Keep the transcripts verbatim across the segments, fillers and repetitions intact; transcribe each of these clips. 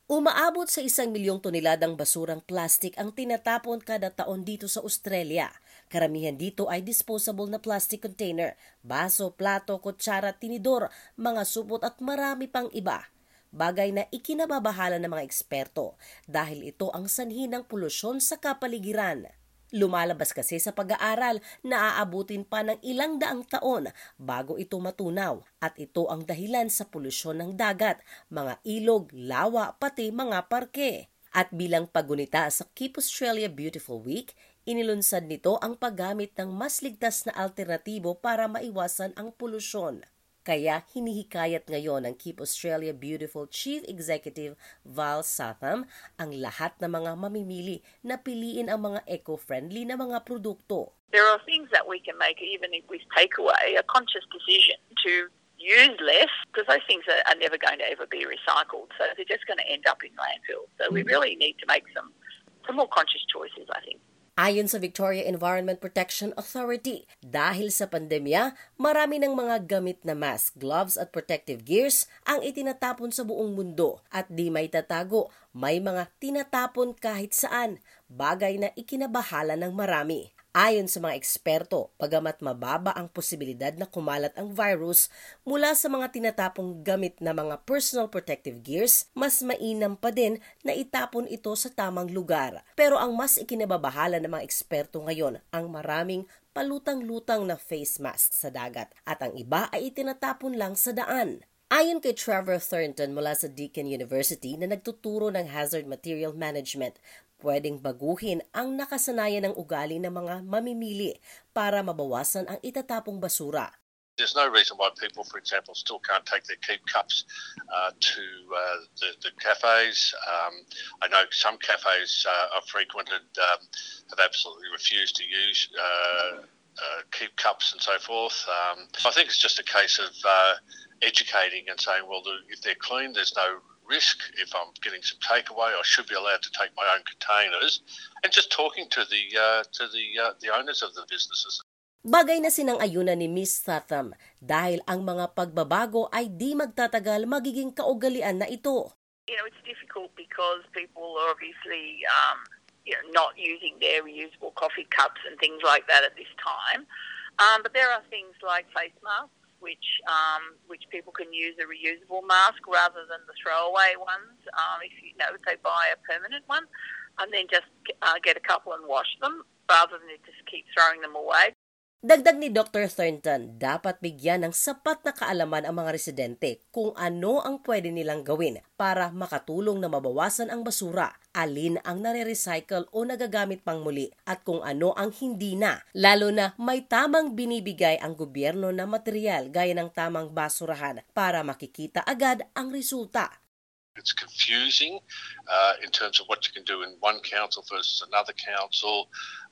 Umaabot sa isang milyong toneladang basurang plastic ang tinatapon kada taon dito sa Australia. Karamihan dito ay disposable na plastic container, baso, plato, kutsara, tinidor, mga supot at marami pang iba. Bagay na ikinababahala ng mga eksperto dahil ito ang sanhi ng polusyon sa kapaligiran. Lumalabas kasi sa pag-aaral na aabutin pa ng ilang daang taon bago ito matunaw at ito ang dahilan sa polusyon ng dagat, mga ilog, lawa, pati mga parke. At bilang pagunita sa Keep Australia Beautiful Week, inilunsad nito ang paggamit ng mas ligtas na alternatibo para maiwasan ang polusyon. Kaya hinihikayat ngayon ng Keep Australia Beautiful Chief Executive Val Satham ang lahat ng mga mamimili na piliin ang mga eco-friendly na mga produkto. There are things that we can make even if we take away a conscious decision to use less because those things are, are never going to ever be recycled. So they're just going to end up in landfill. So we really need to make some, some more conscious choices, I think. Ayon sa Victoria Environment Protection Authority, dahil sa pandemya, marami ng mga gamit na mask, gloves at protective gears ang itinatapon sa buong mundo at di may tatago, may mga tinatapon kahit saan, bagay na ikinabahala ng marami. Ayon sa mga eksperto, pagamat mababa ang posibilidad na kumalat ang virus mula sa mga tinatapong gamit na mga personal protective gears, mas mainam pa din na itapon ito sa tamang lugar. Pero ang mas ikinababahala ng mga eksperto ngayon ang maraming palutang-lutang na face mask sa dagat at ang iba ay itinatapon lang sa daan. Ayon kay Trevor Thornton mula sa Deakin University na nagtuturo ng hazard material management, pwedeng baguhin ang nakasanayan ng ugali ng mga mamimili para mabawasan ang itatapong basura. There's no reason why people, for example, still can't take their keep cups uh, to uh, the, the cafes. Um, I know some cafes uh, I've frequented um, have absolutely refused to use uh, uh, keep cups and so forth. Um, I think it's just a case of uh, educating and saying, well, if they're clean, there's no risk. If I'm getting some takeaway, I should be allowed to take my own containers, and just talking to the uh, to the uh, the owners of the businesses. Bagay na sinang-ayunan ni Miz Satham dahil ang mga pagbabago ay di magtatagal magiging kaugalian na ito. You know, it's difficult because people are obviously um, you know, not using their reusable coffee cups and things like that at this time. Um, but there are things like face masks, which um, which people can use a reusable mask rather than the throwaway ones. Um, if you know, if they buy a permanent one, and then just uh, get a couple and wash them rather than just keep throwing them away. Dagdag ni Doctor Thornton, dapat bigyan ng sapat na kaalaman ang mga residente kung ano ang pwede nilang gawin para makatulong na mabawasan ang basura, alin ang nare-recycle o nagagamit pang muli at kung ano ang hindi na, lalo na may tamang binibigay ang gobyerno na material gaya ng tamang basurahan para makikita agad ang resulta. It's confusing uh, in terms of what you can do in one council versus another council,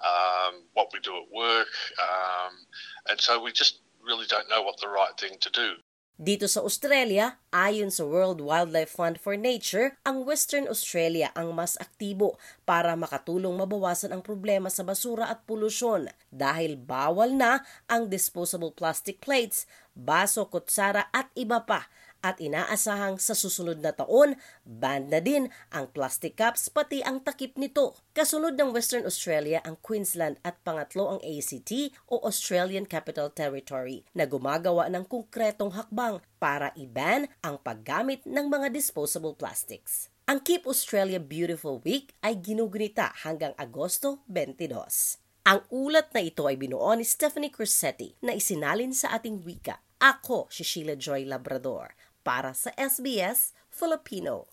um, what we do at work, um, and so we just really don't know what the right thing to do. Dito sa Australia, ayon sa World Wildlife Fund for Nature, ang Western Australia ang mas aktibo para makatulong mabawasan ang problema sa basura at polusyon dahil bawal na ang disposable plastic plates, baso, kutsara at iba pa. At inaasahang sa susunod na taon, ban na din ang plastic cups pati ang takip nito. Kasunod ng Western Australia ang Queensland at pangatlo ang A C T o Australian Capital Territory na gumagawa ng konkretong hakbang para i-ban ang paggamit ng mga disposable plastics. Ang Keep Australia Beautiful Week ay ginugunita hanggang Agosto twenty-dos. Ang ulat na ito ay binuo ni Stephanie Corsetti na isinalin sa ating wika. Ako si Sheila Joy Labrador para sa S B S Filipino.